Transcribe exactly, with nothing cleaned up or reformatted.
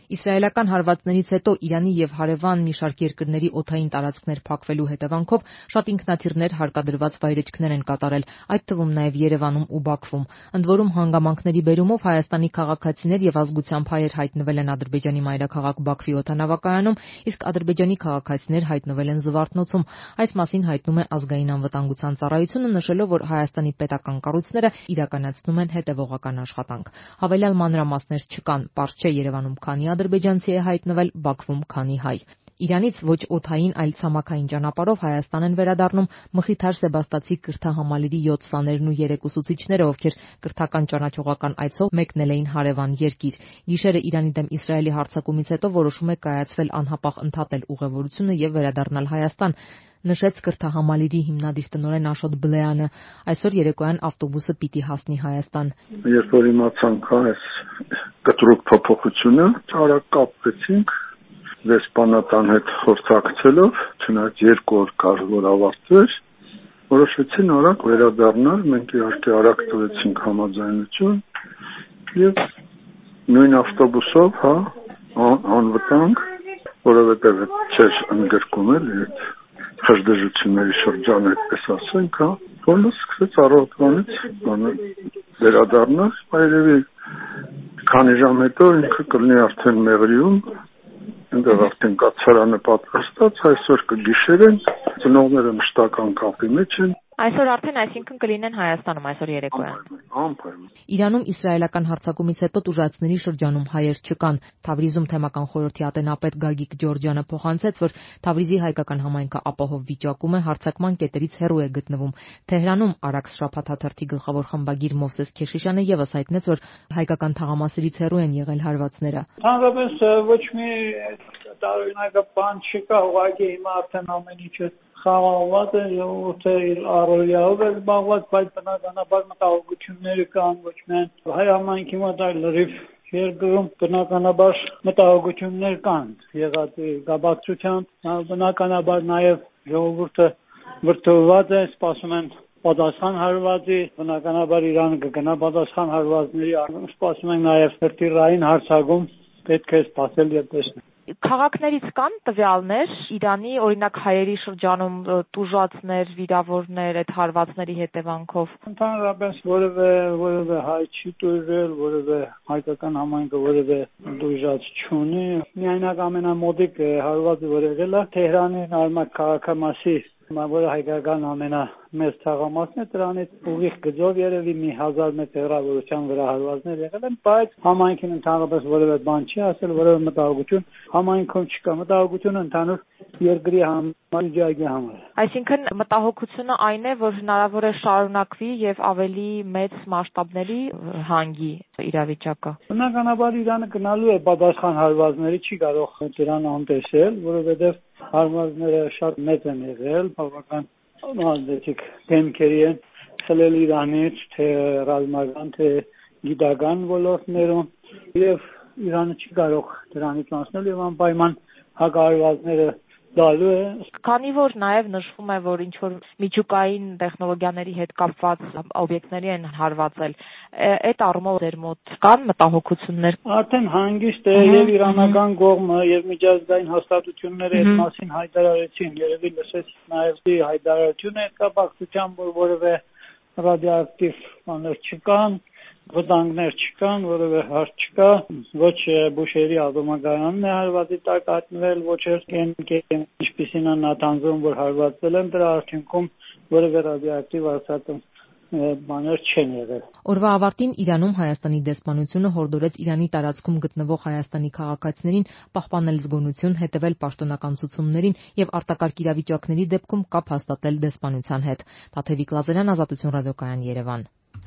Իսրայելական հարվածներից հետո Իրանի եւ հարևան մի շարք երկրների օդային տարածքներ փակվելու հետևանքով շատ ինքնաթիռներ հարկադրված վայրէջքներ են կատարել, այդ թվում նաեւ Երևանում ու Բաքվում։ Ընդ որում հանգամանքների բերումով Հայաստանի քաղաքացիներ եւ ազգությամբ հայեր հայտնվել են Ադրբեջանի մայրաքաղաք Բաքվի օդանավակայանում, իսկ ադրբեջանի քաղաքացիներ հայտնվել են Զվարթնոցում։ Այս մասին հայտնում է Ազգային անվտանգության ծառայությունը, նշելով, որ Հայաստանի պետական կառույցները իրականացնում են հետևողական աշխատանք։ Հավելյալ մանրամասներ չկան, պարզ չէ Երևանում քանի ադրբեջանցի է հայտնվել, Բաքվում քանի հայ։ Իրանից ոչ օդային, այլ ցամաքային ճանապարհով Հայաստան են վերադառնում Մխիթար Սեբաստացի կրթահամալիրի յոթ սաներն ու երեք ուսուցիչները, ովքեր կրթական ճանաչողական այցով մեկնել էին հարևան երկիր։ Գիշերը Իրանի դեմ Իսրայելի հարձակումից հետո որոշում է կայացվել անհապաղ ընդհատել ուղևորությունը եւ վերադառնալ Հայաստան, նշեց կրթահամալիրի հիմնադիր տնօրեն Աշոտ Բլեյանը։ Այսօր երեկոյան ավտոբուսը պիտի հասնի Հայաստան։ Երբ որ իմացանք այս կտրուկ փոփոխությունը, արագ կապվեցինք դեսպանատան հետ խորհրդակցելով, չնայած երկու օր կար որ ավարտվեր, որոշեցին արագ վերադառնալ, մենք իհարկե արագ տվեցինք համաձայնություն եւ նույն ավտոբուսով, հա, անվտանգ, որովհետեւ չէր ընդգրկում էլ այդ խժդժությունների շրջանը, այդպես ասենք, հա, որը սկսեց առավոտվանից վերադառնալ, այրևի քանի ժամ հետո ինքը կլինի արդեն Մեղրիում, այնտեղ արդեն կացարանը պատրաստած, այսօր կգիշերեն, ծնողները մշտական կապի մեջ են։ Այսօր արդեն այսինքն կլինեն Հայաստանում այսօր երեկոյան։ Անպայման։ Իրանում իսրայելական հարձակումից հետո տուժածների շրջանում հայեր չկան։ Թավրիզում թեմական խորհրդի ատենապետ Գագիկ Ջորջյանը փոխանցեց, որ Թավրիզի հայկական համայնքը ապահով վիճակում է, հարձակման կետերից հեռու է գտնվում։ Թեհրանում Արաքս շաբաթ հաղորդաշարի գլխավոր խմբագիր Մովսես Քեշիշյանը եւս հայտնեց, որ հայկական թաղամասերից հեռու են եղել հարվածները։ Ընդհանրապես ոչ մի տարօրինակ բան չկա, ուղղակի հիմա արդեն ամեն ինչը խաղաղված է, ժողովուրդը իր առօրյայով է զբաղված, բայց բնականաբար մտահոգությունները կան ոչ միայն հայ համայնքի մոտ, այլ լրիվ երկրում բնականաբար մտահոգություններ կան եղած գաբակցությամբ, բնականաբար նաև ժողովուրդը վրդովված է, սպասում են պատասխան հարվածի, բնականաբար Իրանը կգնա պատասխան հարվածների, սպասում են նաև հրթիռային հարձակում, պետք է սպասել եւ տեսնել։ Քաղաքներից կան տվյալներ Իրանի, օրինակ հայերի շրջանում տուժածներ, վիրավորներ այդ հարվածների հետևանքով։ Ընդհանրապես որևէ որևէ հայ չի տուժել, որևէ հայկական համայնքը որևէ տուժած չունի։ Միայնակ ամենամոդիկ հարվածը որ եղել է Թեհրանի Նարմակ քաղաքամասի, որը հայկական ամենամեծ թաղամասն է, դրանից ուղիղ գծով երևի մի հազար մետր հեռավորության վրա հարվածներ եղել են, բայց համայնքին ընդհանրապես որևէ բան չի ասել, որևէ մտահոգություն համայնքում չկա, մտահոգությունը ընդհանուր երկրի համար, ջագի համար։ Այսինքն մտահոգությունը այն է, որ հնարավոր է շարունակվի եւ ավելի մեծ մասշտաբների հանգի իրավիճակը։ Բնականաբար Իրանը գնալու է պատասխան հարվածների, չի կարող դրան անտեսել, որովհետեւ հարվածները շատ մեծ են եղել, բավական ազդեցիկ դեմքերի են խլել Իրանից, թե ռազմական, թե գիտական ոլորտներում, եւ Իրանը չի կարող դրանից անցնել եւ անպայման հակահարվածները դալու է։ Քանի որ նաև նշվում է, որ ինչ որ միջուկային տեխնոլոգիաների հետ կապված օբյեկտների են հարվածել, այդ առումով ձեր մոտ կան մտահոգություններ։ Արդեն հանգիստ է եւ իրանական կողմը եւ միջազգային հաստատությունները այդ մասին հայտարարեցին, երևի լսեց նաև հայտարարությունը այդ կապակցությամբ, որ որևէ ռադիոակտիվ բաներ չկան, վտանգներ չկան, որևէ հարց չկա, ոչ Բուշերի ատոմակայանն է հարվածի տակ հայտնվել, ոչ էլ ինչպիսին է Նաթանզում, որ հարվածել են, դրա արդյունքում որևէ ռադիոակտիվ արտադրանք բաներ չեն եղել։ Օրվա ավարտին Իրանում Հայաստանի դեսպանությունը հորդորեց Իրանի տարածքում գտնվող Հայաստանի քաղաքացիներին պահպանել զգոնություն, հետևել պաշտոնական ցուցումներին եւ արտակարգ իրավիճակների դեպքում կապ հաստատել դեսպանության հետ։ Տաթևիկ Լազարյան, Ազատություն ռադիոկայան, Երևան։